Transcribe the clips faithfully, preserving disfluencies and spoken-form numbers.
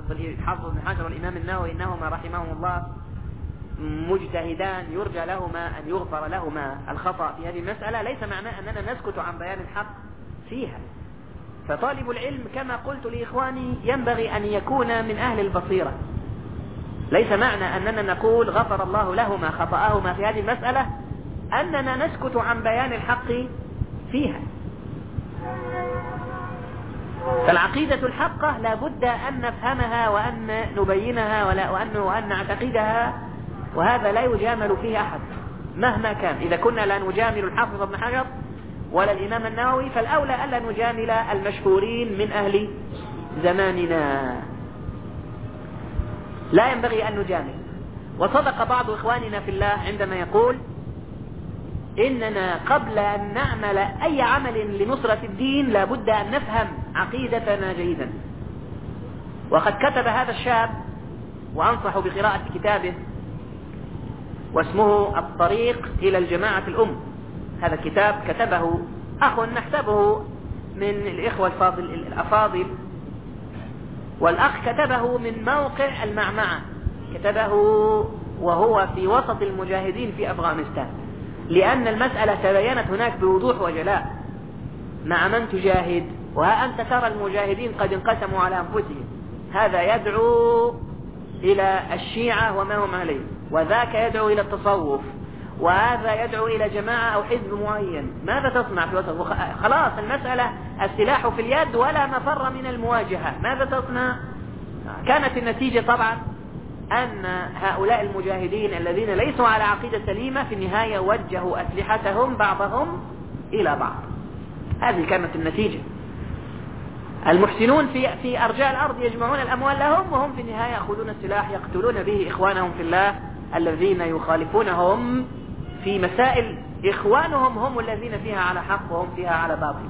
الحافظ ابن حجر والإمام النووي إنهما رحمهم الله مجتهدان يرجى لهما أن يغفر لهما الخطأ في هذه المسألة، ليس معناه أننا نسكت عن بيان الحق فيها. فطالب العلم كما قلت لإخواني ينبغي أن يكون من أهل البصيرة. ليس معنى أننا نقول غفر الله لهما خطأهما في هذه المسألة أننا نسكت عن بيان الحق فيها. فالعقيدة الحقة لا بد أن نفهمها وأن نبينها ولا وأن, وأن نعتقدها، وهذا لا يجامل فيه أحد مهما كان. إذا كنا لا نجامل الحافظ ابن حجر ولا الإمام النووي فالأولى ألا نجامل المشهورين من أهل زماننا، لا ينبغي أن نجامل. وصدق بعض إخواننا في الله عندما يقول إننا قبل أن نعمل أي عمل لنصرة الدين لابد أن نفهم عقيدتنا جيدا. وقد كتب هذا الشاب، وأنصح بقراءة كتابه، واسمه الطريق إلى الجماعة الأم. هذا الكتاب كتبه أخ نحسبه من الإخوة الفاضل الأفاضل، والأخ كتبه من موقع المعمعة، كتبه وهو في وسط المجاهدين في أفغانستان، لأن المسألة تبينت هناك بوضوح وجلاء مع من تجاهد. وها أنت ترى المجاهدين قد انقسموا على أنفسهم، هذا يدعو إلى الشيعة وما هم عليه، وذاك يدعو إلى التصوف، وهذا يدعو إلى جماعة أو حزب معين. ماذا تصنع في وسط؟ خلاص المسألة السلاح في اليد ولا مفر من المواجهة. ماذا تصنع؟ كانت النتيجة طبعا أن هؤلاء المجاهدين الذين ليسوا على عقيدة سليمة في النهاية وجهوا أسلحتهم بعضهم إلى بعض. هذه كانت النتيجة. المحسنون في في أرجاء الأرض يجمعون الأموال لهم، وهم في النهاية يأخذون السلاح يقتلون به إخوانهم في الله الذين يخالفونهم في مسائل إخوانهم هم الذين فيها على حق وهم فيها على باطل.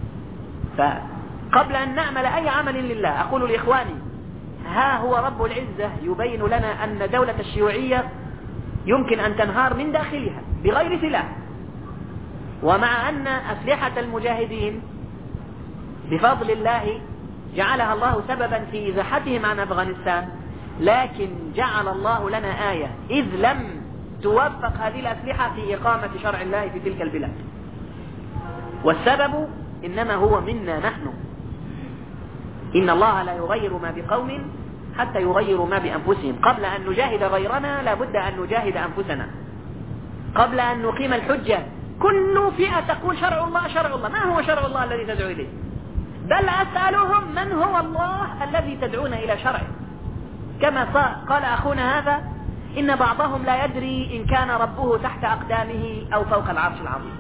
فقبل أن نعمل أي عمل لله أقول لإخواني ها هو رب العزة يبين لنا أن دولة الشيوعية يمكن أن تنهار من داخلها بغير سلاح، ومع أن أسلحة المجاهدين بفضل الله جعلها الله سببا في إزاحتهم عن أفغانستان، لكن جعل الله لنا آية إذ لم توفق هذه الأسلحة في إقامة شرع الله في تلك البلاد، والسبب إنما هو منا نحن. إن الله لا يغير ما بقوم حتى يغيروا ما بأنفسهم. قبل أن نجاهد غيرنا لابد أن نجاهد أنفسنا. قبل أن نقيم الحجة كل فئة تقول شرع الله شرع الله، ما هو شرع الله الذي تدعو إليه؟ بل أسألهم من هو الله الذي تدعون إلى شرعه؟ كما قال أخونا هذا إن بعضهم لا يدري إن كان ربه تحت أقدامه أو فوق العرش العظيم.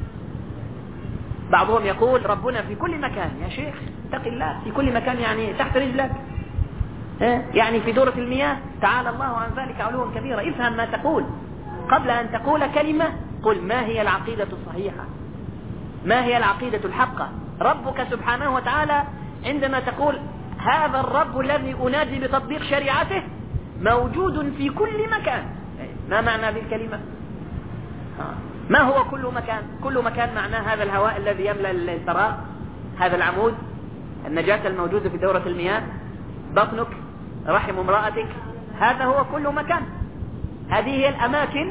بعضهم يقول ربنا في كل مكان. يا شيخ اتق الله، في كل مكان يعني تحت رجلك، يعني في دورة المياه. تعالى الله عن ذلك علوا كبيرا. افهم ما تقول قبل أن تقول كلمة. قل ما هي العقيدة الصحيحة، ما هي العقيدة الحقة. ربك سبحانه وتعالى عندما تقول هذا الرب الذي أنادي بتطبيق شريعته موجود في كل مكان، ما معنى بالكلمة؟ ما هو كل مكان؟ كل مكان معناه هذا الهواء الذي يملأ الفراغ، هذا العمود، النجاة الموجودة في دورة المياه، بطنك، رحم امرأتك، هذا هو كل مكان. هذه هي الأماكن،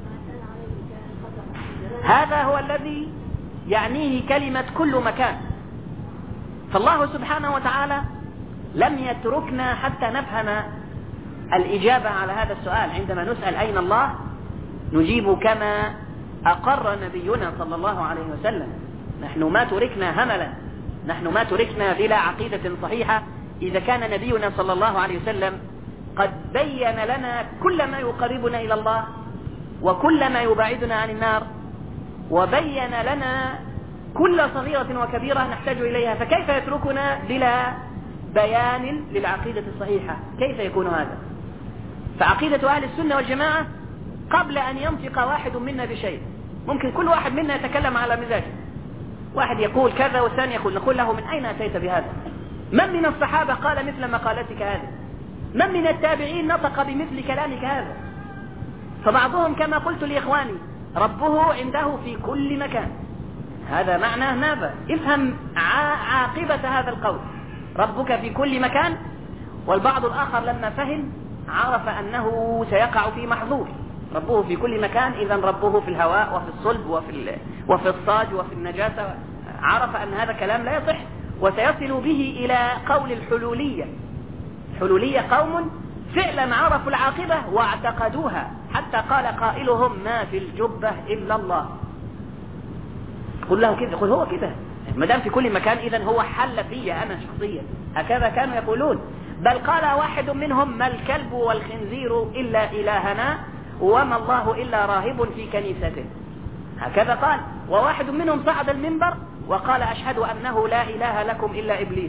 هذا هو الذي يعنيه كلمة كل مكان. فالله سبحانه وتعالى لم يتركنا حتى نفهم الإجابة على هذا السؤال. عندما نسأل أين الله نجيب كما أقر نبينا صلى الله عليه وسلم. نحن ما تركنا هملا، نحن ما تركنا بلا عقيدة صحيحة. إذا كان نبينا صلى الله عليه وسلم قد بين لنا كل ما يقربنا إلى الله وكل ما يبعدنا عن النار، وبين لنا كل صغيرة وكبيرة نحتاج إليها، فكيف يتركنا بلا بيان للعقيدة الصحيحة؟ كيف يكون هذا؟ فعقيدة أهل السنة والجماعة قبل أن ينطق واحد منا بشيء، ممكن كل واحد منا يتكلم على مزاجه، واحد يقول كذا والثاني يقول، نقول له من أين أتيت بهذا؟ من من الصحابة قال مثل مقالتك هذه؟ من من التابعين نطق بمثل كلامك هذا؟ فبعضهم كما قلت لإخواني ربه عنده في كل مكان. هذا معناه ماذا؟ افهم عاقبة هذا القول. ربك في كل مكان، والبعض الآخر لما فهم عرف أنه سيقع في محظور. ربه في كل مكان، إذن ربه في الهواء وفي الصلب وفي وفي الصاج وفي النجاسة. عرف أن هذا كلام لا يصح، وسيصل به إلى قول الحلولية. الحلولية قوم فعلا عرفوا العاقبة واعتقدوها، حتى قال قائلهم ما في الجبة إلا الله. قل له كده، قل هو كده، ما دام في كل مكان إذن هو حل في أنا شخصيا. هكذا كانوا يقولون. بل قال واحد منهم ما الكلب والخنزير إلا إلهنا وما الله إلا راهب في كنيسته. هكذا قال. وواحد منهم صعد المنبر وقال أشهد أنه لا إله لكم إلا إبليس.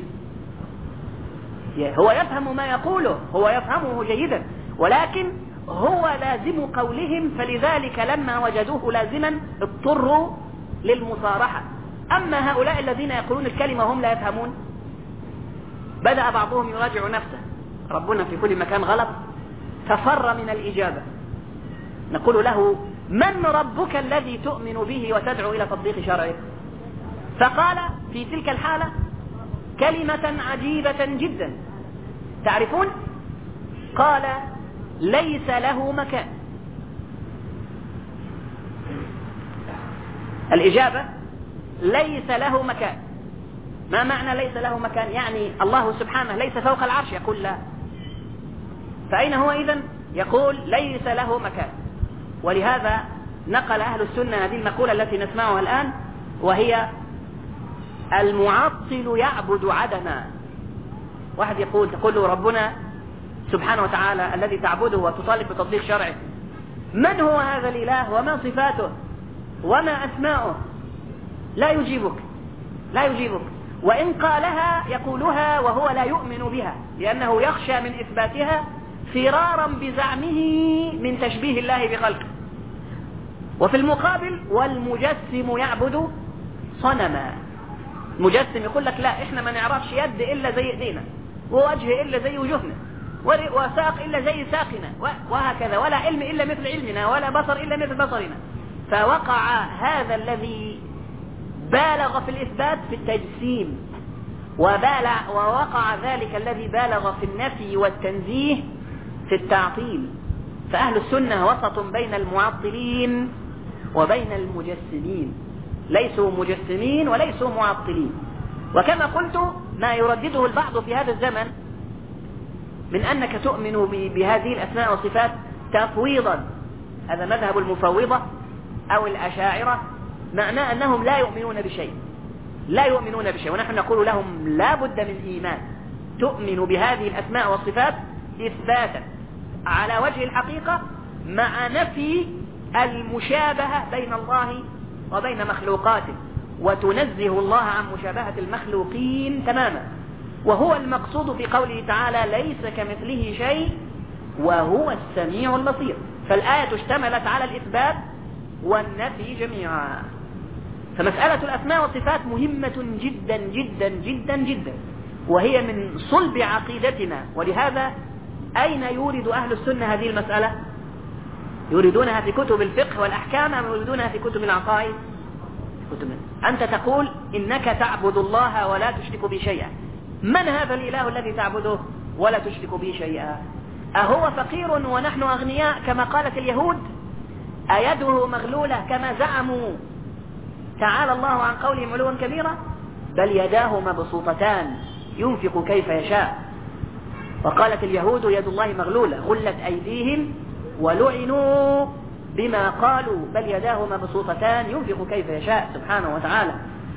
هو يفهم ما يقوله، هو يفهمه جيدا، ولكن هو لازم قولهم، فلذلك لما وجدوه لازما اضطروا للمصارحة. أما هؤلاء الذين يقولون الكلمة هم لا يفهمون، بدأ بعضهم يراجع نفسه، ربنا في كل مكان غلط، ففر من الإجابة. نقول له من ربك الذي تؤمن به وتدعو إلى تطبيق شرعه؟ فقال في تلك الحالة كلمة عجيبة جدا، تعرفون؟ قال ليس له مكان. الإجابة ليس له مكان. ما معنى ليس له مكان؟ يعني الله سبحانه ليس فوق العرش؟ يقول لا. فأين هو إذن؟ يقول ليس له مكان. ولهذا نقل أهل السنة هذه المقولة التي نسمعها الآن، وهي المعطل يعبد عدما. واحد يقول تقول له ربنا سبحانه وتعالى الذي تعبده وتطالب بتطبيق شرعه، من هو هذا الإله وما صفاته وما أسماؤه؟ لا يجيبك، لا يجيبك. وإن قالها يقولها وهو لا يؤمن بها، لأنه يخشى من إثباتها فرارا بزعمه من تشبيه الله بخلقه. وفي المقابل والمجسم يعبد صنما. المجسم يقول لك لا، احنا ما نعرفش يد إلا زي ايدينا، ووجه إلا زي وجهنا، وساق إلا زي ساقنا، وهكذا، ولا علم إلا مثل علمنا، ولا بصر إلا مثل بصرنا. فوقع هذا الذي بالغ في الإثبات في التجسيم، وبالغ ووقع ذلك الذي بالغ في النفي والتنزيه في التعطيل. فأهل السنة وسط بين المعطلين وبين المجسمين، ليسوا مجسمين وليسوا معطلين. وكما قلت ما يردده البعض في هذا الزمن من أنك تؤمن بهذه الأسماء والصفات تفويضا، هذا مذهب المفوضة أو الأشاعرة، معناه أنهم لا يؤمنون بشيء، لا يؤمنون بشيء. ونحن نقول لهم لا بد من إيمان، تؤمن بهذه الأسماء والصفات إثباتا على وجه الحقيقة مع نفي المشابهة بين الله وبين مخلوقاته، وتنزه الله عن مشابهة المخلوقين تماما. وهو المقصود في قوله تعالى ليس كمثله شيء وهو السميع البصير. فالآية اشتملت على الإثبات والنفي جميعا. فمسألة الأسماء والصفات مهمة جدا جدا جدا جدا، وهي من صلب عقيدتنا. ولهذا أين يورد أهل السنة هذه المسألة؟ يريدونها في كتب الفقه والأحكام أم يريدونها في كتب العقائد؟ كتب. أنت تقول إنك تعبد الله ولا تشرك به شيئا. من هذا الإله الذي تعبده ولا تشرك به شيئا؟ أهو فقير ونحن أغنياء كما قالت اليهود؟ أيده مغلولة كما زعموا تعالى الله عن قولهم علوا كبيرا؟ بل يداه مبسوطتان ينفق كيف يشاء. وقالت اليهود يد الله مغلولة غلت أيديهم ولعنوا بما قالوا بل يداه مبسوطتان ينفق كيف يشاء سبحانه وتعالى.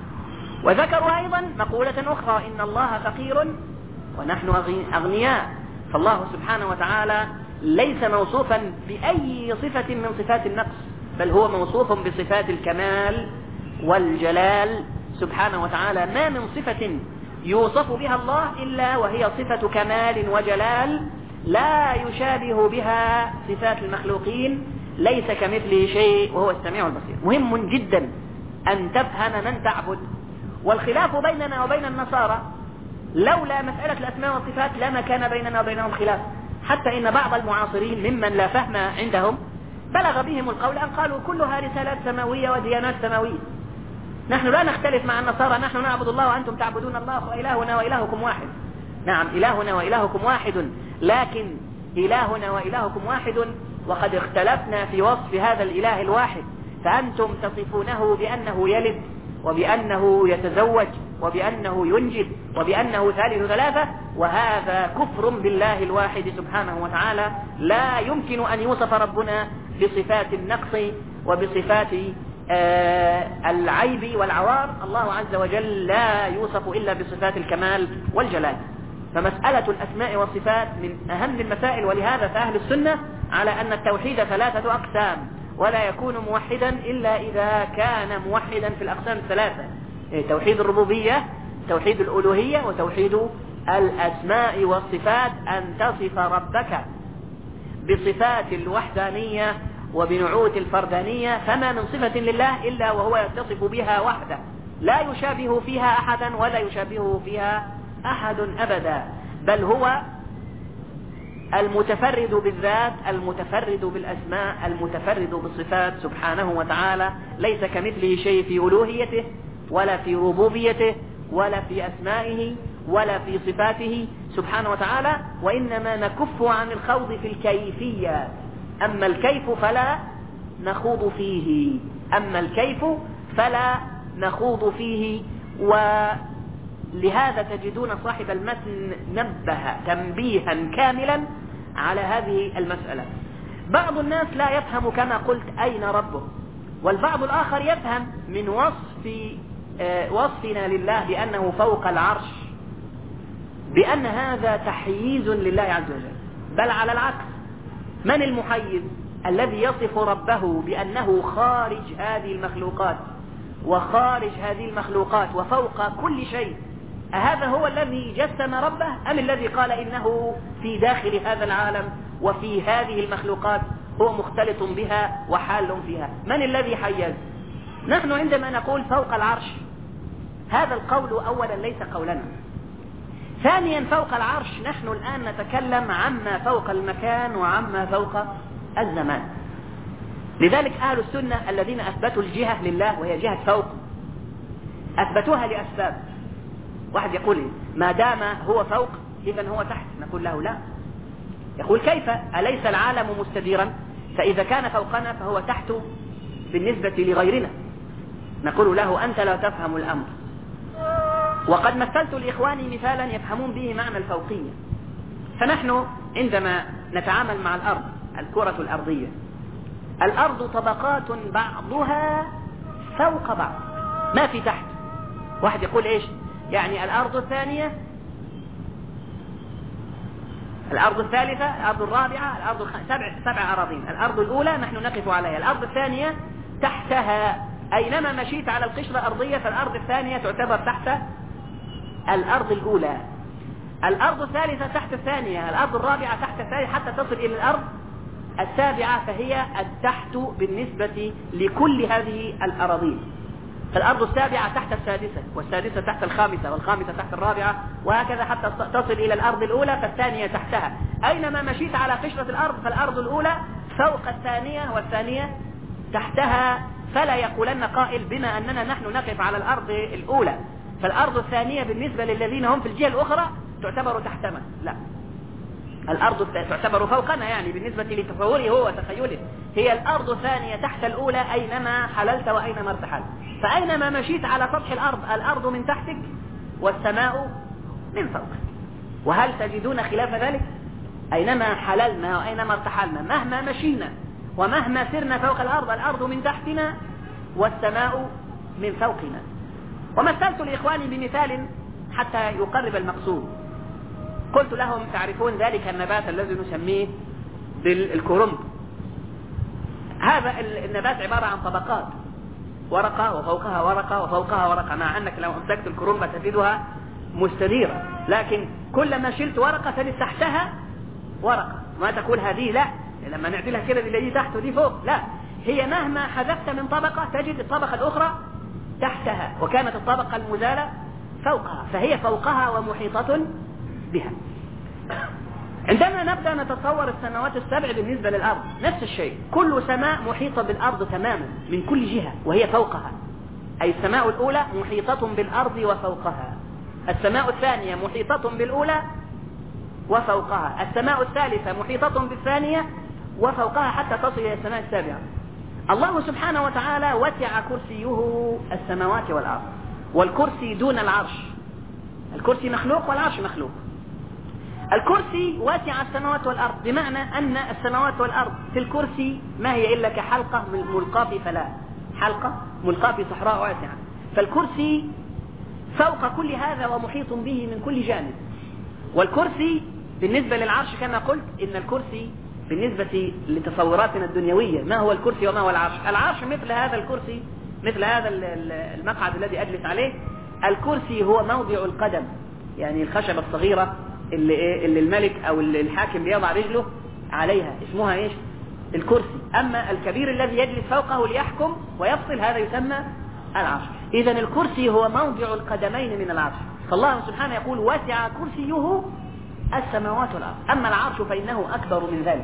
وذكروا أيضا مقولة أخرى إن الله فقير ونحن أغنياء. فالله سبحانه وتعالى ليس موصوفا بأي صفة من صفات النقص، بل هو موصوف بصفات الكمال والجلال سبحانه وتعالى. ما من صفة يوصف بها الله إلا وهي صفة كمال وجلال لا يشابه بها صفات المخلوقين، ليس كمثله شيء وهو السميع البصير. مهم جدا أن تفهم من تعبد. والخلاف بيننا وبين النصارى لولا مسألة الأسماء والصفات لما كان بيننا وبينهم خلاف، حتى إن بعض المعاصرين ممن لا فهم عندهم بلغ بهم القول أن قالوا كلها رسالات سماوية وديانات سماوية، نحن لا نختلف مع النصارى، نحن نعبد الله وأنتم تعبدون الله وإلهنا وإلهكم واحد. نعم إلهنا وإلهكم واحد، لكن إلهنا وإلهكم واحد وقد اختلفنا في وصف هذا الإله الواحد، فأنتم تصفونه بأنه يلد وبأنه يتزوج وبأنه ينجب وبأنه ثالث ثلاثة، وهذا كفر بالله الواحد سبحانه وتعالى. لا يمكن أن يوصف ربنا بصفات النقص وبصفات آه العيب والعوار. الله عز وجل لا يوصف إلا بصفات الكمال والجلال. فمسألة الأسماء والصفات من أهم المسائل، ولهذا فأهل السنة على أن التوحيد ثلاثة أقسام، ولا يكون موحدا إلا إذا كان موحدا في الأقسام الثلاثة: توحيد الربوبية، توحيد الألوهية، وتوحيد الأسماء والصفات، أن تصف ربك بصفات الوحدانية وبنعوت الفردانية، فما من صفة لله إلا وهو يتصف بها وحده، لا يشابه فيها أحدا ولا يشابهه فيها أحد أبدا، بل هو المتفرد بالذات، المتفرد بالأسماء، المتفرد بالصفات سبحانه وتعالى. ليس كمثله شيء في ألوهيته ولا في ربوبيته ولا في أسمائه ولا في صفاته سبحانه وتعالى، وإنما نكف عن الخوض في الكيفية. أما الكيف فلا نخوض فيه أما الكيف فلا نخوض فيه ولهذا تجدون صاحب المتن نبه تنبيها كاملا على هذه المسألة. بعض الناس لا يفهم كما قلت أين ربه، والبعض الآخر يفهم من وصف وصفنا لله بأنه فوق العرش بأن هذا تحييز لله عز وجل، بل على العكس. من المحيز؟ الذي يصف ربه بأنه خارج هذه المخلوقات وخارج هذه المخلوقات وفوق كل شيء. أهذا هو الذي جسم ربه أم الذي قال إنه في داخل هذا العالم وفي هذه المخلوقات هو مختلط بها وحال فيها؟ من الذي حيز؟ نحن عندما نقول فوق العرش، هذا القول أولا ليس قولنا. ثانيا فوق العرش نحن الآن نتكلم عما فوق المكان وعما فوق الزمان. لذلك أهل السنة الذين أثبتوا الجهة لله وهي جهة فوق أثبتوها لأسباب. واحد يقول ما دام هو فوق إذن هو تحت، نقول له لا. يقول كيف؟ أليس العالم مستديرا؟ فإذا كان فوقنا فهو تحت بالنسبة لغيرنا. نقول له أنت لا تفهم الأمر. وقد مثلت لإخواني مثالا يفهمون به معنى الفوقية. فنحن عندما نتعامل مع الأرض، الكرة الأرضية، الأرض طبقات بعضها فوق بعض، ما في تحت. واحد يقول إيش؟ يعني الأرض الثانية، الأرض الثالثة، الأرض الرابعة، الأرض الخ... سبع سبع أراضين. الأرض الأولى نحن نقف عليها، الأرض الثانية تحتها. أينما مشيت على القشرة الأرضية فالأرض الثانية تعتبر تحت الأرض الأولى، الأرض الثالثة تحت الثانية، الأرض الرابعة تحت الثانية، حتى تصل إلى الأرض السابعة فهي التحت بالنسبة لكل هذه الأراضين. فالأرض السابعة تحت السادسة، والسادسة تحت الخامسة، والخامسة تحت الرابعة، وهكذا حتى تصل إلى الأرض الأولى فالثانية تحتها. أينما مشيت على قشرة الأرض فالأرض الأولى فوق الثانية والثانية تحتها. فلا يقولن قائل بما أننا نحن نقف على الأرض الأولى فالأرض الثانية بالنسبة للذين هم في الجهة الأخرى تعتبر تحتنا، لا، الأرض تعتبر فوقنا، يعني بالنسبة لتصوره هو وتخيله هي الأرض الثانية تحت الأولى أينما حللت وأينما ارتحلت. فأينما مشيت على سطح الأرض الأرض من تحتك والسماء من فوقك. وهل تجدون خلاف ذلك؟ أينما حللنا وأينما ارتحلنا، مهما مشينا ومهما سرنا فوق الأرض، الأرض من تحتنا والسماء من فوقنا. ومثلت لإخواني بمثال حتى يقرب المقصود. قلت لهم تعرفون ذلك النبات الذي نسميه بالكرنب. هذا النبات عبارة عن طبقات، ورقة وفوقها ورقة وفوقها ورقة، مع أنك لو أمسكت الكرنبة تجدها مستديرة، لكن كلما شلت ورقة تجد تحتها ورقة. ما تقول هذه لا، لما نعتلها كده دي تحت ودي فوق، لا، هي مهما حذفت من طبقة تجد الطبقة الأخرى تحتها، وكانت الطبقة المزالة فوقها، فهي فوقها ومحيطة بها. عندما نبدأ نتصور السماوات السبع بالنسبة للأرض نفس الشيء، كل سماء محيطة بالأرض تماما من كل جهة وهي فوقها، أي السماء الأولى محيطة بالأرض وفوقها. السماء الثانية محيطة بالأولى وفوقها، السماء الثالثة محيطة بالثانية وفوقها حتى تصل إلى السماء السابعة. الله سبحانه وتعالى وسع كرسيه السماوات والأرض، والكرسي دون العرش. الكرسي مخلوق والعرش مخلوق. الكرسي واسع السماوات والأرض، بمعنى أن السماوات والأرض في الكرسي ما هي إلا كحلقة ملقاة في فلاة، حلقة ملقاة في صحراء واسعة. فالكرسي فوق كل هذا ومحيط به من كل جانب. والكرسي بالنسبة للعرش كما قلت، إن الكرسي بالنسبة لتصوراتنا الدنيوية ما هو الكرسي وما هو العرش؟ العرش مثل هذا الكرسي، مثل هذا المقعد الذي أجلس عليه. الكرسي هو موضع القدم، يعني الخشبة الصغيرة اللي, اللي الملك أو اللي الحاكم بيضع رجله عليها، اسمها إيش؟ الكرسي. أما الكبير الذي يجلس فوقه ليحكم ويفصل هذا يسمى العرش. إذن الكرسي هو موضع القدمين من العرش. فالله سبحانه يقول وسع كرسيه السماوات والأرض. أما العرش فإنه أكبر من ذلك،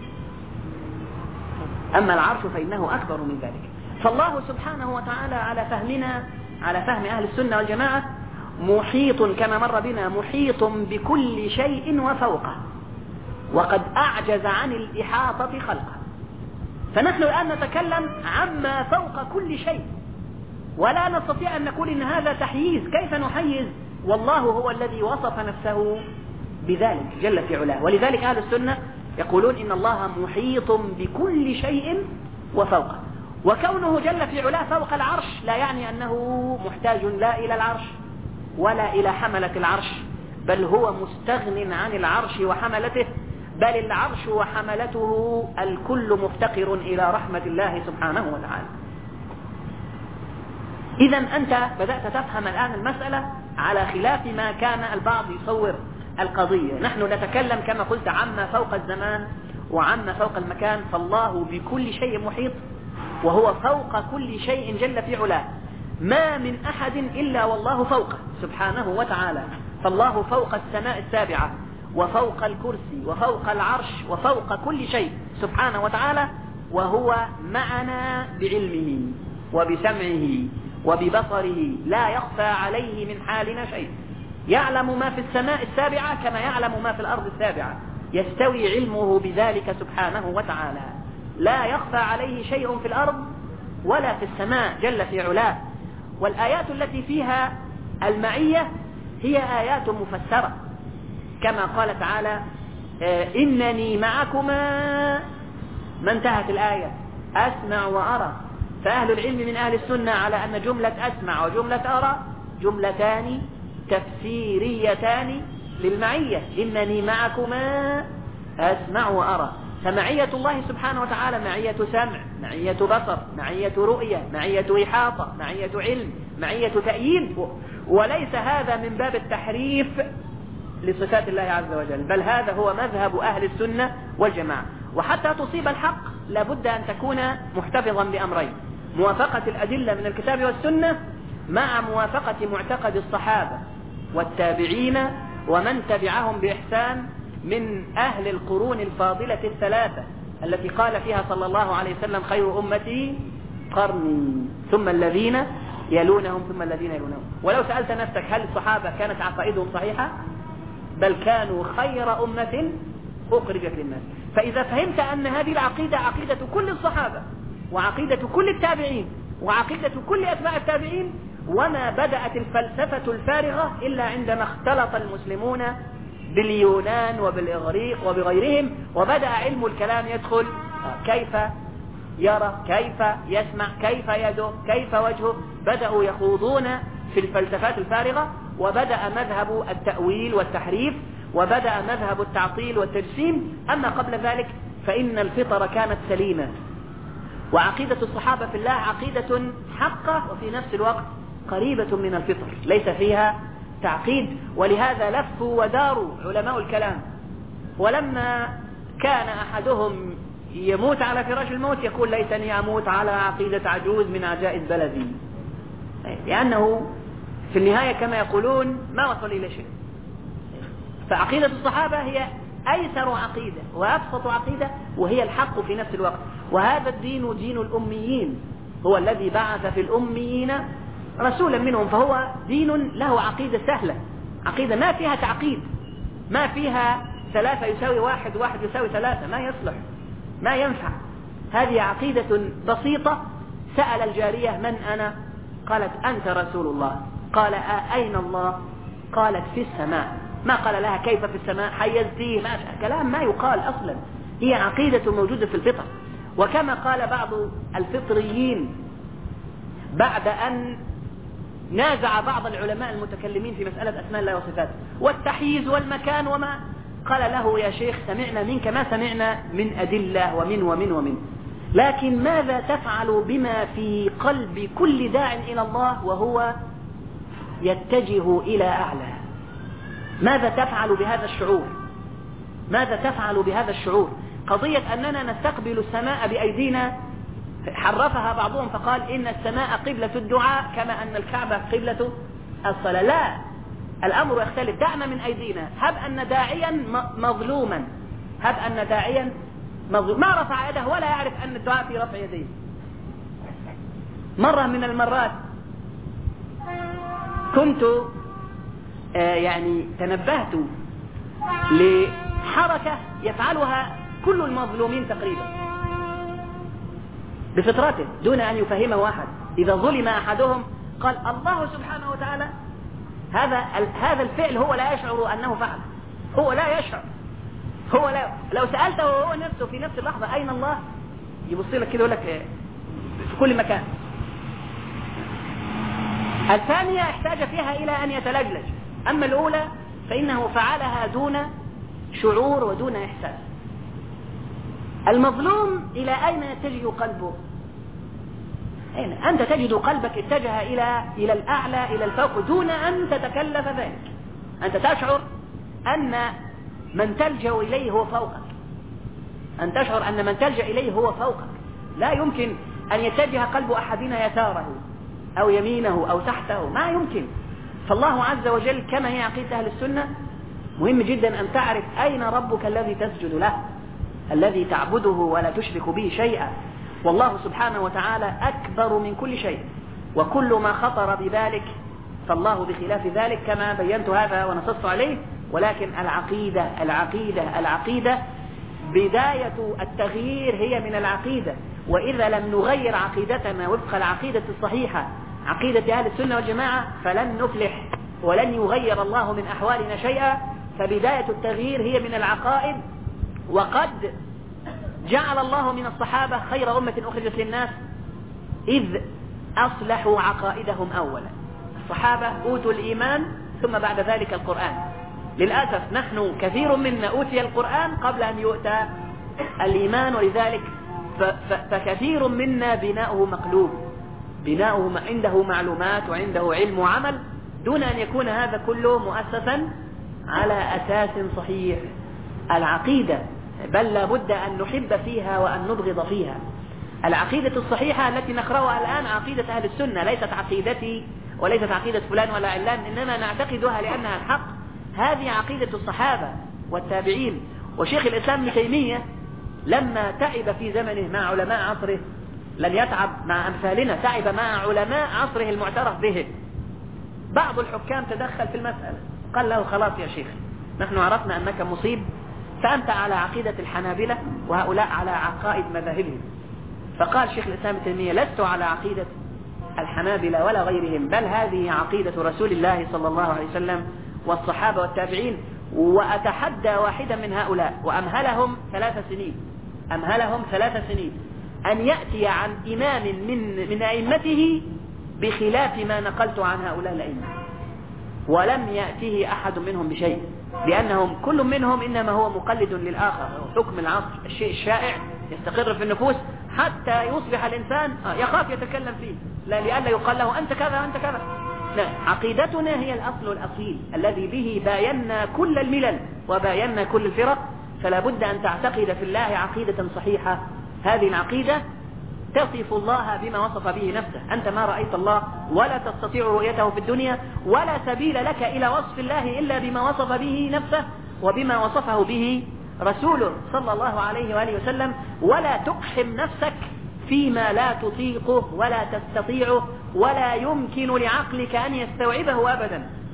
أما العرش فإنه أكبر من ذلك. فالله سبحانه وتعالى على فهمنا، على فهم أهل السنة والجماعة، محيط كما مر بنا، محيط بكل شيء وفوقه، وقد أعجز عن الإحاطة خلقه. فنحن الآن نتكلم عما فوق كل شيء، ولا نستطيع أن نقول إن هذا تحييز. كيف نحيز؟ والله هو الذي وصف نفسه بذلك جل في علاه. ولذلك أهل السنة يقولون إن الله محيط بكل شيء وفوقه. وكونه جل في علاه فوق العرش لا يعني أنه محتاج لا إلى العرش ولا إلى حملة العرش، بل هو مستغن عن العرش وحملته، بل العرش وحملته الكل مفتقر إلى رحمة الله سبحانه وتعالى. إذا أنت بدأت تفهم الآن المسألة على خلاف ما كان البعض يصور القضية. نحن نتكلم كما قلت عما فوق الزمان وعما فوق المكان، فالله بكل شيء محيط، وهو فوق كل شيء جل في علاه. ما من أحد إلا والله فوقه سبحانه وتعالى. فالله فوق السماء السابعة وفوق الكرسي وفوق العرش وفوق كل شيء سبحانه وتعالى، وهو معنا بعلمه وبسمعه وببصره، لا يخفى عليه من حالنا شيء. يعلم ما في السماء السابعة كما يعلم ما في الأرض السابعة، يستوي علمه بذلك سبحانه وتعالى. لا يخفى عليه شيء في الأرض ولا في السماء جل في علاه. والآيات التي فيها المعية هي آيات مفسرة، كما قال تعالى إنني معكما، ما انتهت الآية؟ أسمع وأرى. فأهل العلم من أهل السنة على أن جملة أسمع وجملة أرى جملتان تفسيريتان للمعية. إنني معكما أسمع وأرى. فمعية الله سبحانه وتعالى معية سمع، معية بصر، معية رؤية، معية إحاطة، معية علم، معية تأييد. وليس هذا من باب التحريف لصفات الله عز وجل، بل هذا هو مذهب أهل السنة والجماعة. وحتى تصيب الحق لابد أن تكون محتفظا بأمرين: موافقة الأدلة من الكتاب والسنة مع موافقة معتقد الصحابة والتابعين ومن تبعهم بإحسان من أهل القرون الفاضلة الثلاثة التي قال فيها صلى الله عليه وسلم خير أمتي قرني ثم الذين يلونهم ثم الذين يلونهم. ولو سألت نفسك هل الصحابة كانت عقائدهم صحيحة؟ بل كانوا خير أمة أخرجت للناس. فإذا فهمت أن هذه العقيدة عقيدة كل الصحابة وعقيدة كل التابعين وعقيدة كل أتباع التابعين، وما بدأت الفلسفة الفارغة إلا عندما اختلط المسلمون باليونان وبالإغريق وبغيرهم، وبدأ علم الكلام يدخل. كيف يرى، كيف يسمع، كيف يده، كيف وجهه، بدأوا يخوضون في الفلسفات الفارغة، وبدأ مذهب التأويل والتحريف، وبدأ مذهب التعطيل والتجسيم. أما قبل ذلك فإن الفطر كانت سليمة، وعقيدة الصحابة في الله عقيدة حقة وفي نفس الوقت قريبة من الفطر، ليس فيها تعقيد. ولهذا لفوا وداروا علماء الكلام، ولما كان أحدهم يموت على فراش الموت يقول ليتني أموت على عقيدة عجوز من عجائز بلدي، لأنه في النهاية كما يقولون ما وصل إلى شيء. فعقيدة الصحابة هي أيسر عقيدة وأبسط عقيدة، وهي الحق في نفس الوقت. وهذا الدين دين الأميين، هو الذي بعث في الأميين رسولا منهم، فهو دين له عقيدة سهلة عقيدة ما فيها تعقيد، ما فيها ثلاثة يساوي واحد واحد يساوي ثلاثة، ما يصلح ما ينفع. هذه عقيدة بسيطة. سأل الجارية من أنا؟ قالت أنت رسول الله. قال أين الله؟ قالت في السماء. ما قال لها كيف في السماء، حيزتيه، ما كلام ما يقال أصلا. هي عقيدة موجودة في الفطر. وكما قال بعض الفطريين بعد أن نازع بعض العلماء المتكلمين في مسألة أسماء الله وصفاته والتحييز والمكان وما، قال له يا شيخ سمعنا منك ما سمعنا من أدلة ومن ومن ومن، لكن ماذا تفعل بما في قلب كل داع إلى الله وهو يتجه إلى أعلى؟ ماذا تفعل بهذا الشعور؟ ماذا تفعل بهذا الشعور؟ قضية أننا نستقبل السماء بأيدينا حرفها بعضهم فقال إن السماء قبلة الدعاء كما أن الكعبة قبلة الصلاة. لا، الأمر يختلف. دعنا من أيدينا. هب أن داعيا مظلوما، هب أن داعيا مظلوم ما رفع يده ولا يعرف أن الدعاء في رفع يديه. مرة من المرات كنت آه يعني تنبهت لحركة يفعلها كل المظلومين تقريبا بفطرته دون أن يفهمه واحد. إذا ظلم أحدهم قال الله سبحانه وتعالى. هذا هذا الفعل هو لا يشعر أنه فعل، هو لا يشعر. هو لا لو سألته هو نفسه في نفس اللحظة أين الله يبص لك كده يقول لك في كل مكان. الثانية احتاج فيها إلى أن يتلجلج، أما الأولى فإنه فعلها دون شعور ودون إحساس. المظلوم إلى أين يتجه قلبه؟ أين؟ أنت تجد قلبك اتجه إلى إلى الأعلى إلى الفوق دون أن تتكلف ذلك. أنت تشعر أن من تلجأ إليه هو فوقك، أن تشعر أن من تلجأ إليه هو فوقك. لا يمكن أن يتجه قلب أحدنا يساره أو يمينه أو تحته، ما يمكن. فالله عز وجل كما هي عقيدة أهل السنة مهم جدا أن تعرف أين ربك الذي تسجد له، الذي تعبده ولا تشرك به شيئا. والله سبحانه وتعالى أكبر من كل شيء، وكل ما خطر بذلك فالله بخلاف ذلك كما بينت هذا ونصصت عليه. ولكن العقيدة العقيدة العقيدة بداية التغيير هي من العقيدة. وإذا لم نغير عقيدتنا وفق العقيدة الصحيحة عقيدة أهل السنة والجماعة فلن نفلح ولن يغير الله من أحوالنا شيئا. فبداية التغيير هي من العقائد. وقد جعل الله من الصحابة خير أمة أخرجت للناس إذ أصلحوا عقائدهم أولا. الصحابة أوتوا الإيمان ثم بعد ذلك القرآن. للأسف نحن كثير منا أوتي القرآن قبل أن يؤتى الإيمان، ولذلك فكثير منا بناؤه مقلوب، بناؤه عنده معلومات وعنده علم وعمل دون أن يكون هذا كله مؤسسا على أساس صحيح. العقيدة بل لا بد أن نحب فيها وأن نبغض فيها. العقيدة الصحيحة التي نقرأها الآن عقيدة أهل السنة، ليست عقيدتي وليست عقيدة فلان ولا علان، إنما نعتقدها لأنها الحق. هذه عقيدة الصحابة والتابعين. وشيخ الإسلام ابن تيمية لما تعب في زمنه مع علماء عصره، لن يتعب مع أمثالنا، تعب مع علماء عصره المعترف به. بعض الحكام تدخل في المسألة قال له خلاص يا شيخ نحن عرفنا أنك مصيب، فأنت على عقيدة الحنابلة وهؤلاء على عقائد مذاهبهم. فقال شيخ الإسلام ابن تيمية لست على عقيدة الحنابلة ولا غيرهم، بل هذه عقيدة رسول الله صلى الله عليه وسلم والصحابة والتابعين. وأتحدى واحدا من هؤلاء وأمهلهم ثلاث سنين أمهلهم ثلاث سنين أن يأتي عن إمام من من أئمته بخلاف ما نقلت عن هؤلاء الأئمة، ولم يأته أحد منهم بشيء، لأنهم كل منهم إنما هو مقلد للآخر. حكم العصر الشيء الشائع يستقر في النفوس حتى يصبح الإنسان يخاف يتكلم فيه، لا لألا يقال له أنت كذا أنت كذا. لا، عقيدتنا هي الأصل الأصيل الذي به باينا كل الملل وباينا كل الفرق. فلا بد أن تعتقد في الله عقيدة صحيحة. هذه العقيدة تصف الله بما وصف به نفسه. أنت ما رأيت الله ولا تستطيع رؤيته في الدنيا، ولا سبيل لك إلى وصف الله إلا بما وصف به نفسه وبما وصفه به رسوله صلى الله عليه وآله وسلم. ولا تقحم نفسك فيما لا تطيقه ولا تستطيعه ولا يمكن لعقلك أن يستوعبه أبدا.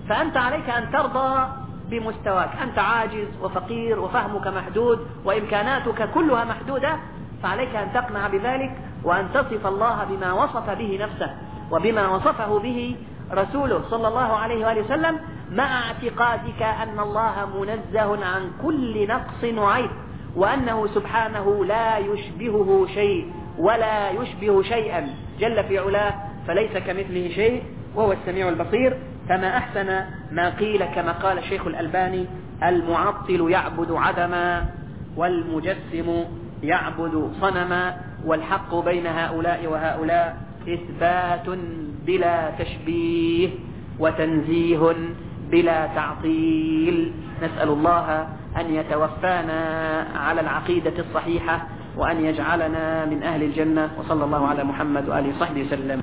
فأنت عليك أن ترضى بمستواك، أنت عاجز وفقير وفهمك محدود وإمكاناتك كلها محدودة، فعليك أن تقنع بذلك وأن تصف الله بما وصف به نفسه وبما وصفه به رسوله صلى الله عليه وآله وسلم، مع اعتقادك أن الله منزه عن كل نقص وعيب، وأنه سبحانه لا يشبهه شيء ولا يشبه شيئا جل في علاه، فليس كمثله شيء وهو السميع البصير. فما أحسن ما قيل كما قال الشيخ الألباني: المعطل يعبد عدما والمجسم يعبد صنما، والحق بين هؤلاء وهؤلاء إثبات بلا تشبيه وتنزيه بلا تعطيل. نسأل الله أن يتوفانا على العقيدة الصحيحة وأن يجعلنا من أهل الجنة، وصلى الله على محمد وآله وصحبه وسلم.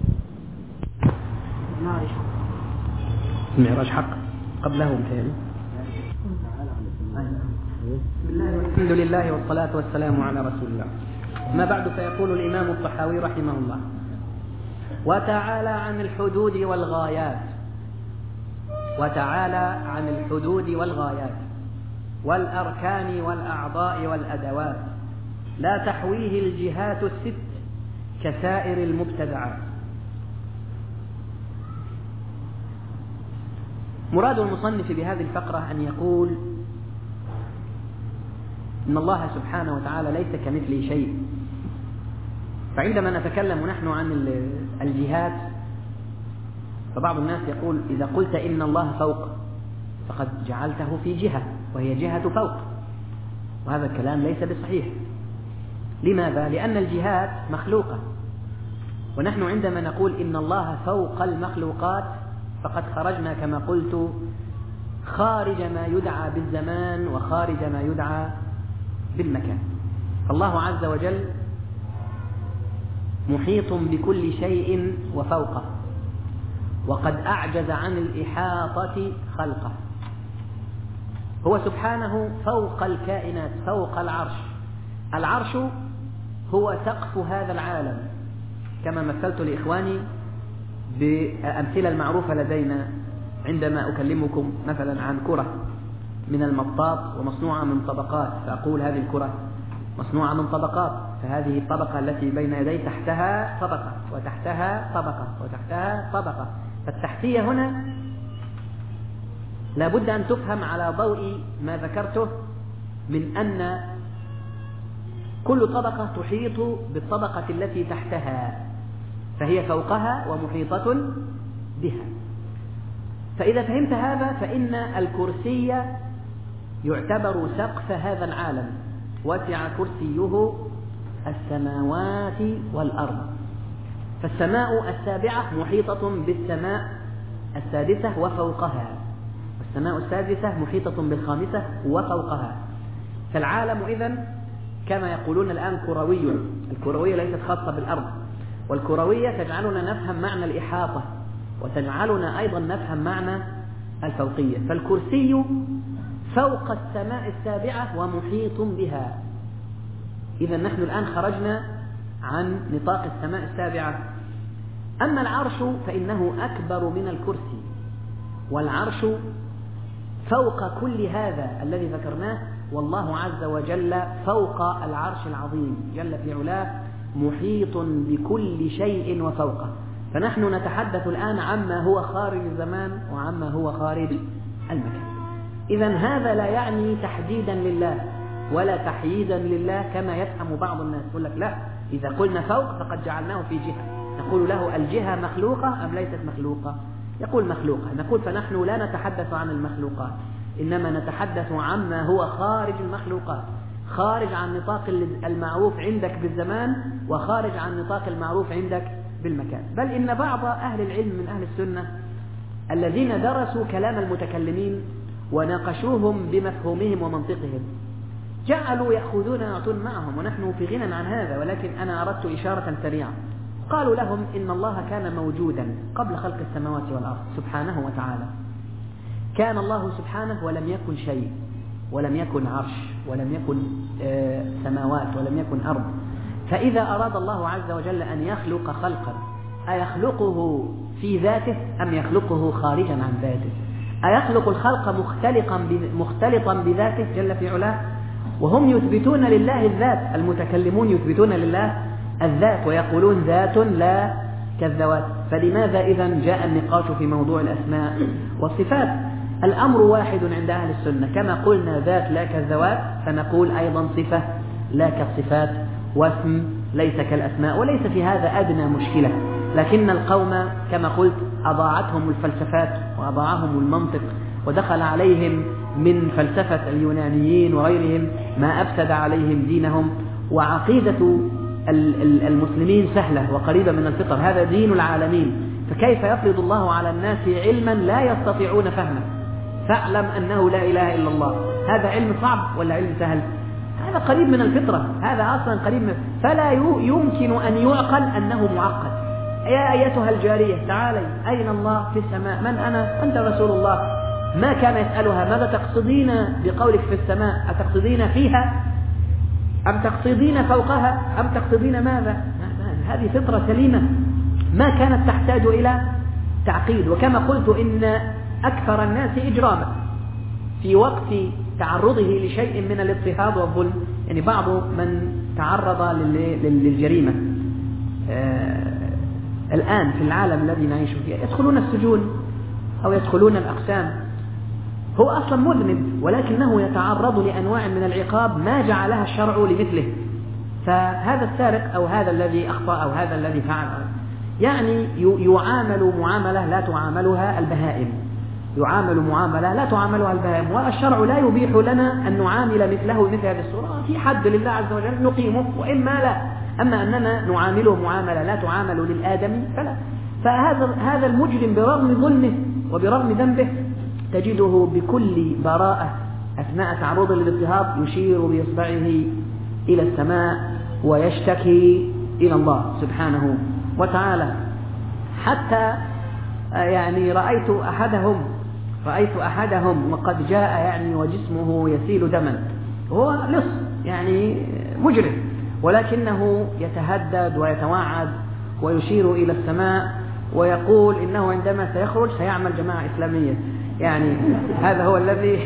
المعراج حق قبله متهيألي. الحمد لله والصلاة والسلام على رسول الله. ما بعد، فيقول الإمام الطحاوي رحمه الله: وتعالى عن الحدود والغايات وتعالى عن الحدود والغايات والأركان والأعضاء والأدوات، لا تحويه الجهات الست كسائر المبتدعات. مراد المصنف بهذه الفقرة أن يقول إن الله سبحانه وتعالى ليس كمثله شيء. فعندما نتكلم نحن عن الجهات، فبعض الناس يقول: إذا قلت إن الله فوق فقد جعلته في جهة وهي جهة فوق، وهذا الكلام ليس بصحيح. لماذا؟ لأن الجهات مخلوقة، ونحن عندما نقول إن الله فوق المخلوقات فقد خرجنا كما قلت خارج ما يدعى بالزمان وخارج ما يدعى بالمكان. الله عز وجل محيط بكل شيء وفوقه، وقد أعجز عن الإحاطة خلقه. هو سبحانه فوق الكائنات، فوق العرش. العرش هو سقف هذا العالم، كما مثلت لإخواني بالأمثلة المعروفة لدينا عندما أكلمكم مثلا عن كرة من المطاط ومصنوعة من طبقات، فأقول هذه الكرة مصنوعة من طبقات، فهذه الطبقة التي بين يدي تحتها طبقة وتحتها طبقة وتحتها طبقة. فالتحتية هنا لابد أن تفهم على ضوء ما ذكرته من أن كل طبقة تحيط بالطبقة التي تحتها، فهي فوقها ومحيطة بها. فإذا فهمت هذا فإن الكرسي يعتبر سقف هذا العالم، وسع كرسيه السماوات والأرض. فالسماء السابعة محيطة بالسماء السادسة وفوقها، والسماء السادسة محيطة بالخامسة وفوقها. فالعالم إذن كما يقولون الآن كروي. الكروية ليست خاصة بالأرض، والكروية تجعلنا نفهم معنى الإحاطة وتجعلنا أيضا نفهم معنى الفوقية. فالكرسي فوق السماء السابعة ومحيط بها. إذا نحن الآن خرجنا عن نطاق السماء السابعة. أما العرش فإنه أكبر من الكرسي، والعرش فوق كل هذا الذي ذكرناه، والله عز وجل فوق العرش العظيم جل في علاه محيط بكل شيء وفوقه. فنحن نتحدث الآن عما هو خارج الزمان وعما هو خارج المكان. إذن هذا لا يعني تحديدا لله ولا تحييدا لله كما يفهم بعض الناس. يقول لك لا، إذا قلنا فوق فقد جعلناه في جهة. نقول له: الجهة مخلوقة أم ليست مخلوقة؟ يقول مخلوقة. نقول: فنحن لا نتحدث عن المخلوقات، إنما نتحدث عما هو خارج المخلوقات، خارج عن نطاق المعروف عندك بالزمان وخارج عن نطاق المعروف عندك بالمكان. بل إن بعض أهل العلم من أهل السنة الذين درسوا كلام المتكلمين وناقشوهم بمفهومهم ومنطقهم جعلوا يأخذون ويعطون معهم، ونحن في غنى عن هذا، ولكن أنا أردت إشارة سريعة. قالوا لهم: إن الله كان موجودا قبل خلق السماوات والأرض سبحانه وتعالى. كان الله سبحانه ولم يكن شيء، ولم يكن عرش، ولم يكن سماوات، ولم يكن أرض. فإذا أراد الله عز وجل أن يخلق خلقا أيخلقه في ذاته أم يخلقه خارجا عن ذاته؟ أيخلق الخلق مختلطا مختلطا بذاته جل في علاه؟ وهم يثبتون لله الذات، المتكلمون يثبتون لله الذات ويقولون ذات لا كالذوات. فلماذا إذن جاء النقاش في موضوع الأسماء والصفات؟ الأمر واحد عند أهل السنة، كما قلنا ذات لا كالذوات فنقول أيضا صفة لا كالصفات، واسم ليس كالأسماء، وليس في هذا أدنى مشكلة. لكن القوم كما قلت أضاعتهم الفلسفات وأضاعهم المنطق، ودخل عليهم من فلسفة اليونانيين وغيرهم ما أفسد عليهم دينهم. وعقيدة المسلمين سهلة وقريبة من الفطر، هذا دين العالمين، فكيف يفرض الله على الناس علما لا يستطيعون فهمه؟ فاعلم أنه لا إله إلا الله، هذا علم صعب ولا علم سهل؟ هذا قريب من الفطرة، هذا أصلا قريب من، فلا يمكن أن يعقل أنه معقد. يا أيتها الجارية تعالي، أين الله في السماء؟ من أنا؟ أنت رسول الله. ما كان يسألها ماذا تقصدين بقولك في السماء؟ أتقصدين فيها أم تقصدين فوقها أم تقصدين ماذا؟ هذه فطرة سليمة ما كانت تحتاج إلى تعقيد. وكما قلت إن أكثر الناس إجراما في وقت تعرضه لشيء من الاضطهاد والظلم، يعني بعض من تعرض للجريمة آه الآن في العالم الذي نعيش فيه يدخلون السجون أو يدخلون الأقسام، هو أصلا مذنب ولكنه يتعرض لأنواع من العقاب ما جعلها الشرع لمثله. فهذا السارق أو هذا الذي أخطأ أو هذا الذي فعل يعني يعامل معاملة لا تعاملها البهائم، يعامل معاملة لا تعاملها البهائم، والشرع لا يبيح لنا أن نعامل مثله مثل هذه الصورة. في حد لله عز وجل نقيمه وإما لا، أما أننا نعامله معاملة لا تعامل للآدمي فلا. فهذا هذا المجرم برغم ظلمه وبرغم ذنبه تجده بكل براءة أثناء تعرضه للاضطهاد يشير بإصبعه إلى السماء ويشتكي إلى الله سبحانه وتعالى. حتى يعني رأيت أحدهم رأيت أحدهم وقد جاء يعني وجسمه يسيل دما، هو لص يعني مجرم، ولكنه يتهدد ويتوعد ويشير إلى السماء ويقول إنه عندما سيخرج سيعمل جماعة إسلامية. يعني هذا هو الذي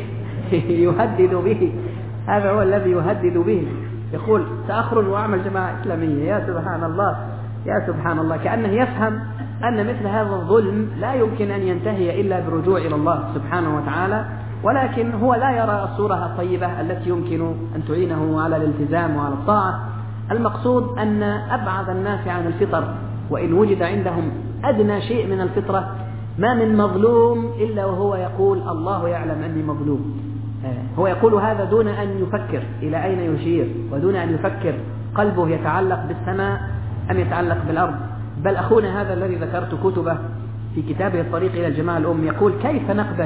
يهدد به، هذا هو الذي يهدد به، يقول سأخرج وأعمل جماعة إسلامية. يا سبحان الله، يا سبحان الله، كأنه يفهم أن مثل هذا الظلم لا يمكن أن ينتهي إلا بالرجوع إلى الله سبحانه وتعالى، ولكن هو لا يرى الصورة الطيبة التي يمكن أن تعينه على الالتزام وعلى الطاعة. المقصود أن أبعد الناس عن الفطر، وإن وجد عندهم أدنى شيء من الفطرة ما من مظلوم إلا وهو يقول الله يعلم أني مظلوم. هو يقول هذا دون أن يفكر إلى أين يشير، ودون أن يفكر قلبه يتعلق بالسماء أم يتعلق بالأرض. بل أخونا هذا الذي ذكرت كتبه في كتابه الطريق إلى الجماعة الأم يقول كيف نقبل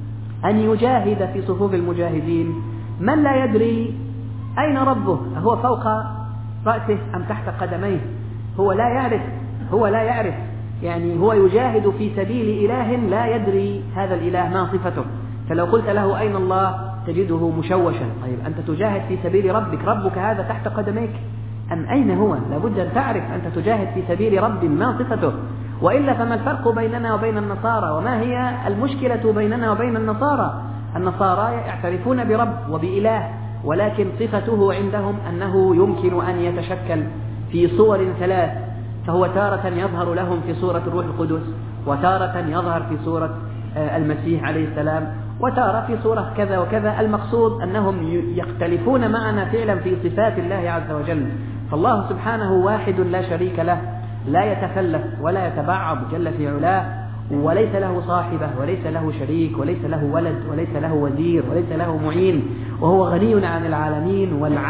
أن يجاهد في صفوف المجاهدين من لا يدري أين ربه، هو فوق رأسه أم تحت قدميه، هو لا يعرف هو لا يعرف يعني هو يجاهد في سبيل إله لا يدري هذا الإله ما صفته. فلو قلت له أين الله تجده مشوشا. طيب أنت تجاهد في سبيل ربك، ربك هذا تحت قدميك أم أين هو؟ لابد أن تعرف أنت تجاهد في سبيل رب ما صفته، وإلا فما الفرق بيننا وبين النصارى؟ وما هي المشكلة بيننا وبين النصارى؟ النصارى يعترفون برب وبإله، ولكن صفته عندهم أنه يمكن أن يتشكل في صور ثلاث، فهو تارة يظهر لهم في صورة الروح القدس، وتارة يظهر في صورة المسيح عليه السلام، وتارة في صورة كذا وكذا. المقصود أنهم يختلفون معنا فعلا في صفات الله عز وجل. فالله سبحانه واحد لا شريك له، لا يتخلف ولا يتبعض جل في علاه، وليس له صاحبة وليس له شريك وليس له ولد وليس له وزير وليس له معين، وهو غني عن العالمين،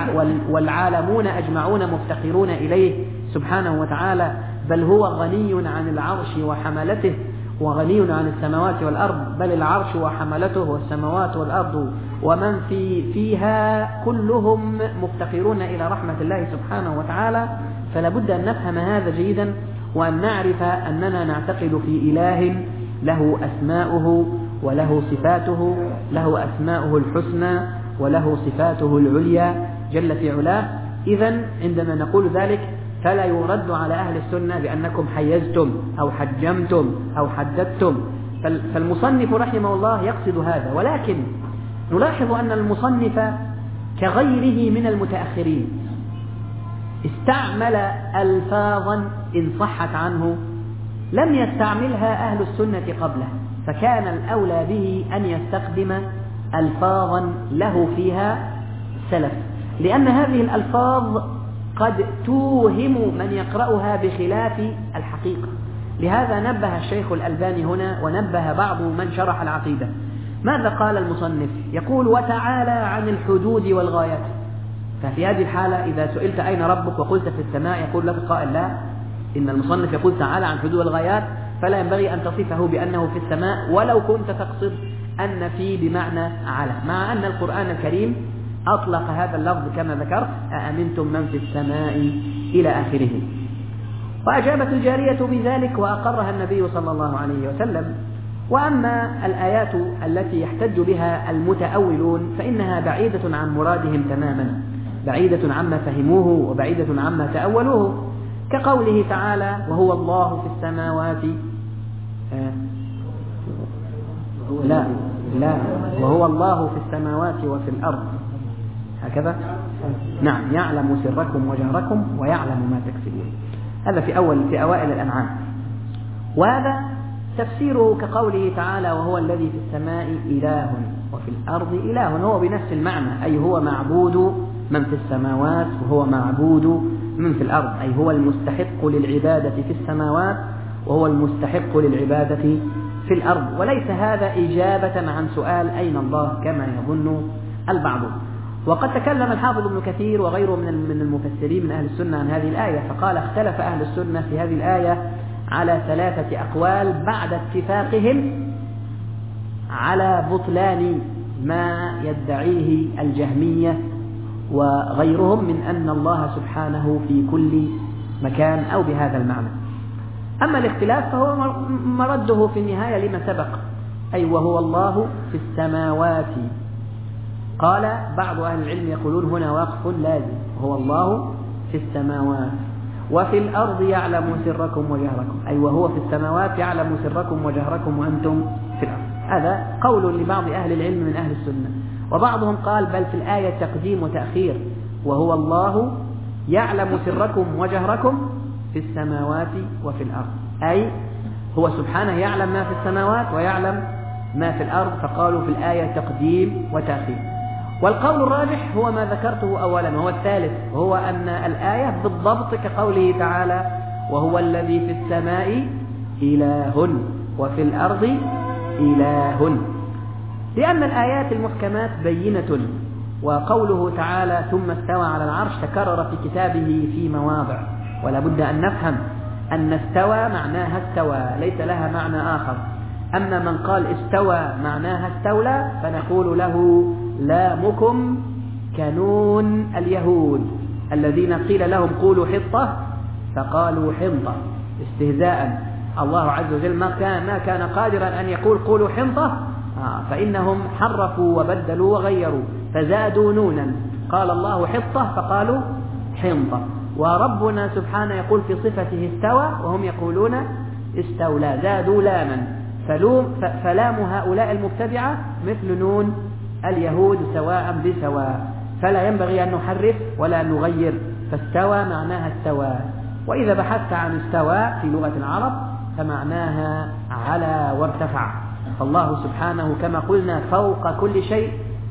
والعالمون أجمعون مفتقرون إليه سبحانه وتعالى. بل هو غني عن العرش وحملته، وغني عن السماوات والأرض، بل العرش وحملته والسماوات والأرض ومن في فيها كلهم مفتقرون إلى رحمة الله سبحانه وتعالى. فلا بد أن نفهم هذا جيدا، وأن نعرف أننا نعتقد في إله له أسماؤه وله صفاته، له أسماؤه الحسنى وله صفاته العليا جل في علاه. إذن عندما نقول ذلك فلا يرد على أهل السنة بأنكم حيزتم أو حجمتم أو حددتم. فالمصنف رحمه الله يقصد هذا، ولكن نلاحظ أن المصنف كغيره من المتأخرين استعمل ألفاظا إن صحت عنه لم يستعملها أهل السنة قبله، فكان الأولى به أن يستخدم ألفاظا له فيها سلف، لأن هذه الألفاظ قد توهم من يقرأها بخلاف الحقيقة. لهذا نبه الشيخ الألباني هنا ونبه بعض من شرح العقيدة. ماذا قال المصنف؟ يقول: وتعالى عن الحدود والغايات. ففي هذه الحالة إذا سئلت أين ربك وقلت في السماء يقول لك قائل: لا، إن المصنف يقول تعالى عن الحدود والغايات، فلا ينبغي أن تصفه بأنه في السماء ولو كنت تقصد أن في بمعنى على، مع أن القرآن الكريم أطلق هذا اللفظ كما ذكرت: أأمنتم من في السماء إلى آخره. وأجابت الجارية بذلك وأقرها النبي صلى الله عليه وسلم. وأما الآيات التي يحتج بها المتأولون فإنها بعيدة عن مرادهم تماما، بعيدة عما فهموه وبعيدة عما تأولوه، كقوله تعالى: وهو الله في السماوات آه لا لا وهو الله في السماوات وفي الأرض، هكذا. نعم، يعلم سركم وجهركم ويعلم ما تكسبون. هذا في أول في أوائل الأنعام. وهذا تفسيره كقوله تعالى: وهو الذي في السماء إله وفي الأرض إله، هو بنفس المعنى، أي هو معبود من في السماوات وهو معبود من في الأرض، أي هو المستحق للعبادة في السماوات وهو المستحق للعبادة في الأرض. وليس هذا إجابة عن سؤال أين الله كما يظن البعض. وقد تكلم الحافظ ابن كثير وغيره من المفسرين من أهل السنة عن هذه الآية، فقال: اختلف أهل السنة في هذه الآية على ثلاثة أقوال بعد اتفاقهم على بطلان ما يدعيه الجهمية وغيرهم من أن الله سبحانه في كل مكان أو بهذا المعنى. أما الاختلاف فهو مرده في النهاية لما سبق، أي وهو الله في السماوات. قال بعض أهل العلم يقولون هنا وقف لازم، هو الله في السماوات وفي الأرض يعلم سركم وجهركم، أي وهو في السماوات يعلم سركم وجهركم وأنتم في الأرض. هذا قول لبعض أهل العلم من أهل السنة. وبعضهم قال بل في الآية تقديم وتأخير، وهو الله يعلم سركم وجهركم في السماوات وفي الأرض، أي هو سبحانه يعلم ما في السماوات ويعلم ما في الأرض، فقالوا في الآية تقديم وتأخير. والقول الراجح هو ما ذكرته أولا وهو الثالث، وهو أن الآية بالضبط كقوله تعالى: وهو الذي في السماء إله وفي الأرض إله، لأن الآيات المحكمات بينة. وقوله تعالى ثم استوى على العرش تكرر في كتابه في مواضع، ولا بد أن نفهم أن استوى معناها استوى، ليس لها معنى آخر. أما من قال استوى معناها استولى فنقول له لامكم كنون اليهود الذين قيل لهم قولوا حطة فقالوا حنطة استهزاء. الله عز وجل ما كان, ما كان قادرا أن يقول قولوا حنطة، فإنهم حرفوا وبدلوا وغيروا فزادوا نونا، قال الله حطة فقالوا حنطة. وربنا سبحانه يقول في صفته استوى وهم يقولون استولى، زادوا لاما، فلام هؤلاء المبتدعة مثل نون اليهود سواء بسواء، فلا ينبغي أن نحرف ولا أن نغير، فاستوى معناها استوى. وإذا بحثت عن استوى في لغة العرب فمعناها على وارتفع، فالله سبحانه كما قلنا فوق كل شيء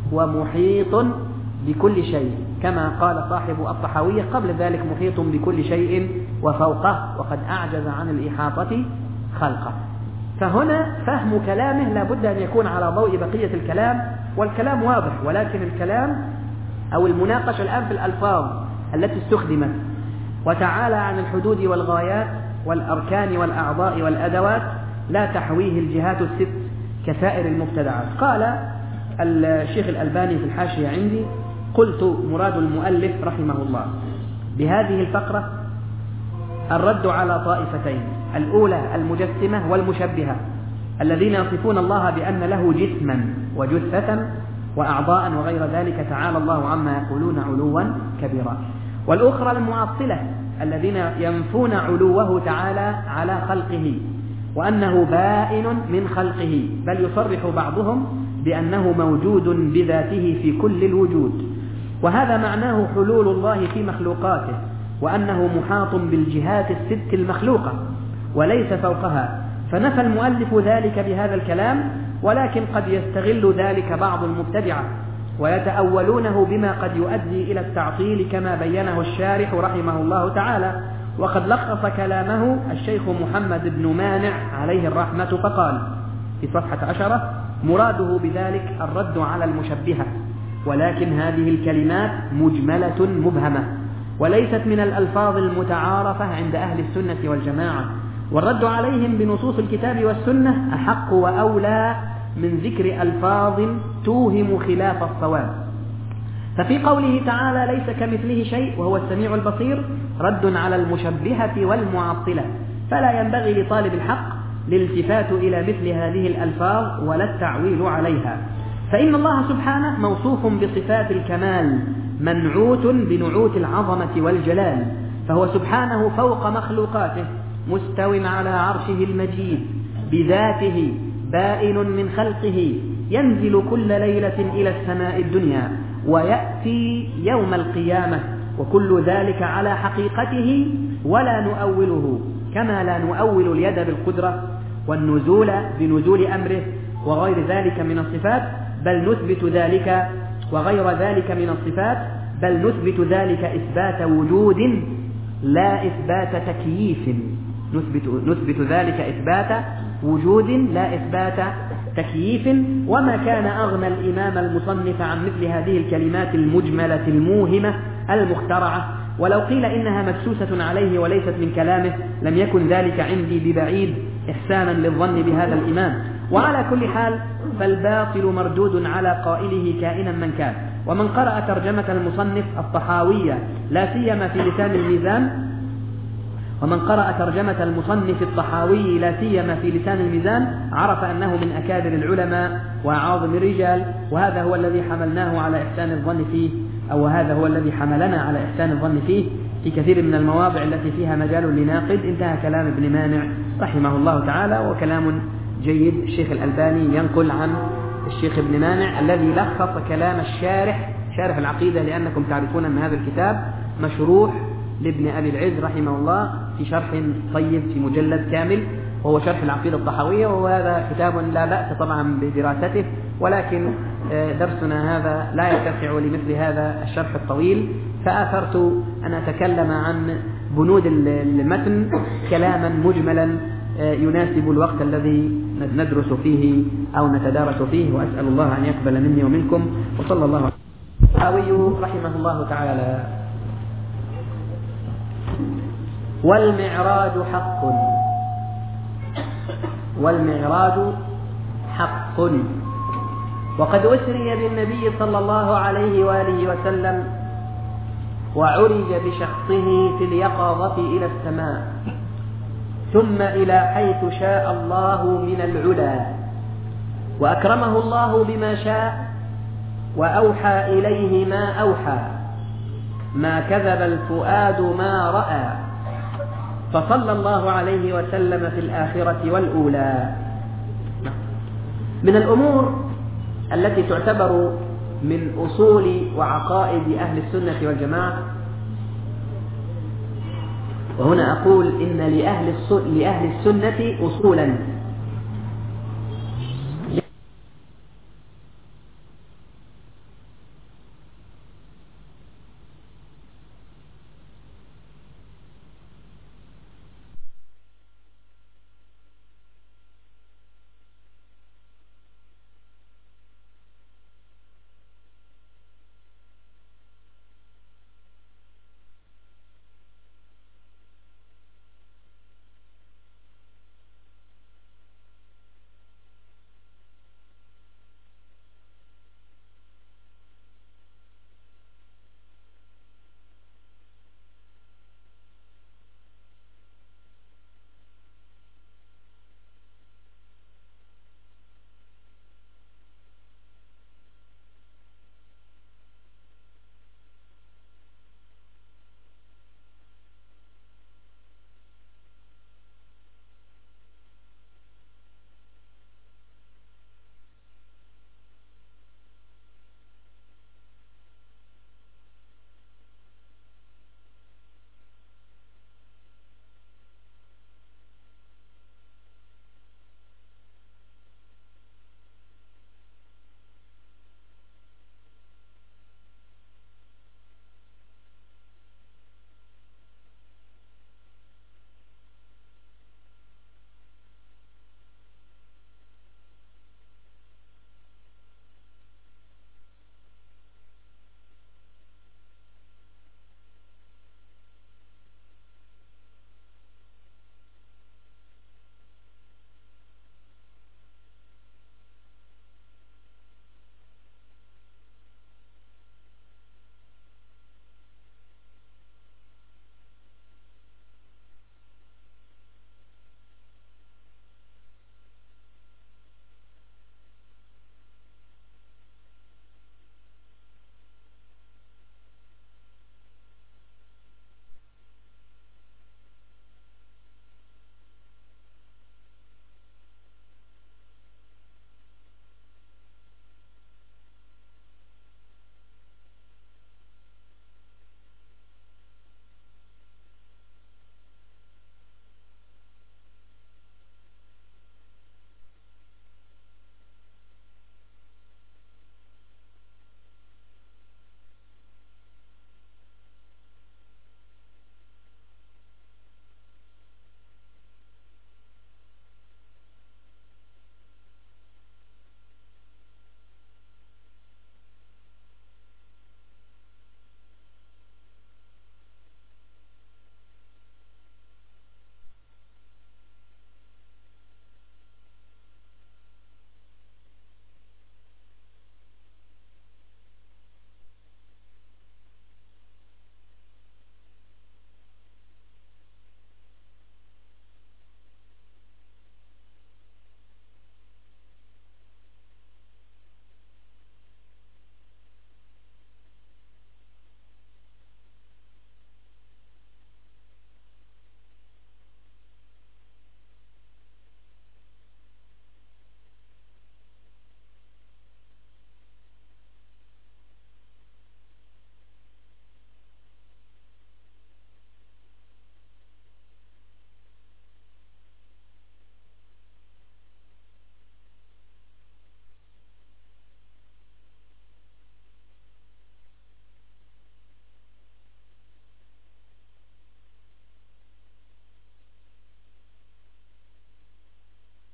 ومحيط بكل شيء، كما قال صاحب الطحاوية قبل ذلك محيط بكل شيء وفوقه، وقد أعجز عن الإحاطة خلقه. فهنا فهم كلامه لا بد أن يكون على ضوء بقية الكلام، والكلام واضح، ولكن الكلام أو المناقشة الآن في الألفاظ التي استخدمت. وتعالى عن الحدود والغايات والأركان والأعضاء والأدوات لا تحويه الجهات الست كسائر المبتدعات. قال الشيخ الألباني في الحاشية عندي: قلت مراد المؤلف رحمه الله بهذه الفقرة الرد على طائفتين، الأولى المجسمة والمشبهة الذين يصفون الله بأن له جسما وجثة وأعضاء وغير ذلك، تعالى الله عما يقولون علوا كبيرا. والأخرى المعطلة الذين ينفون علوه تعالى على خلقه وأنه بائن من خلقه، بل يصرح بعضهم بأنه موجود بذاته في كل الوجود، وهذا معناه حلول الله في مخلوقاته، وأنه محاط بالجهات الست المخلوقة وليس فوقها. فنفى المؤلف ذلك بهذا الكلام، ولكن قد يستغل ذلك بعض المبتدعة ويتأولونه بما قد يؤدي إلى التعطيل كما بينه الشارح رحمه الله تعالى. وقد لخص كلامه الشيخ محمد بن مانع عليه الرحمة فقال في صفحة عشرة: مراده بذلك الرد على المشبهة، ولكن هذه الكلمات مجملة مبهمة وليست من الألفاظ المتعارفة عند أهل السنة والجماعة، والرد عليهم بنصوص الكتاب والسنة أحق وأولى من ذكر ألفاظ توهم خلاف الصواب. ففي قوله تعالى ليس كمثله شيء وهو السميع البصير رد على المشبهة والمعطلة، فلا ينبغي لطالب الحق الالتفات إلى مثل هذه الألفاظ ولا التعويل عليها، فإن الله سبحانه موصوف بصفات الكمال منعوت بنعوت العظمة والجلال، فهو سبحانه فوق مخلوقاته مستو على عرشه المجيد بذاته بائن من خلقه، ينزل كل ليلة إلى السماء الدنيا ويأتي يوم القيامة، وكل ذلك على حقيقته ولا نؤوله، كما لا نؤول اليد بالقدرة والنزول بنزول أمره وغير ذلك من الصفات، بل نثبت ذلك وغير ذلك من الصفات بل نثبت ذلك إثبات وجود لا إثبات تكييف، نثبت, نثبت ذلك إثبات وجود لا إثبات تكييف. وما كان أغنى الإمام المصنف عن مثل هذه الكلمات المجملة الموهمة المخترعة، ولو قيل إنها مدسوسة عليه وليست من كلامه لم يكن ذلك عندي ببعيد إحسانا للظن بهذا الإمام. وعلى كل حال فالباطل مردود على قائله كائنا من كان. ومن قرأ ترجمة المصنف الطحاوية لا سيما في لسان الميزان ومن قرأ ترجمة المصنف الطحاوي لا سيما في لسان الميزان عرف أنه من أكابر العلماء وأعاظم الرجال، وهذا هو الذي حملناه على إحسان الظن فيه، أو هذا هو الذي حملنا على إحسان الظن فيه في كثير من المواضع التي فيها مجال لناقد. انتهى كلام ابن مانع رحمه الله تعالى، وكلام جيد. الشيخ الألباني ينقل عن الشيخ ابن مانع الذي لخص كلام الشارح شارح العقيدة، لأنكم تعرفون أن هذا الكتاب مشروح لابن أبي العز رحمه الله في شرح طيب في مجلد كامل، وهو شرح العقيدة الطحاوية، وهذا كتاب لا بأس طبعا بدراسته، ولكن درسنا هذا لا يتسع لمثل هذا الشرح الطويل، فآثرت أن أتكلم عن بنود المتن كلاما مجملا يناسب الوقت الذي ندرس فيه أو نتدارس فيه، وأسأل الله أن يقبل مني ومنكم. وصلى الله عليه وسلم. الطحاوي رحمه الله تعالى: والمعراج حق، والمعراج حق، وقد أسري بالنبي صلى الله عليه وآله وسلم وعرج بشخصه في اليقظة إلى السماء ثم إلى حيث شاء الله من العلا، وأكرمه الله بما شاء وأوحى إليه ما أوحى، ما كذب الفؤاد ما رأى، فصلى الله عليه وسلم في الآخرة والأولى. من الأمور التي تعتبر من أصول وعقائد أهل السنة والجماعة، وهنا أقول إن لأهل لأهل السنة أصولا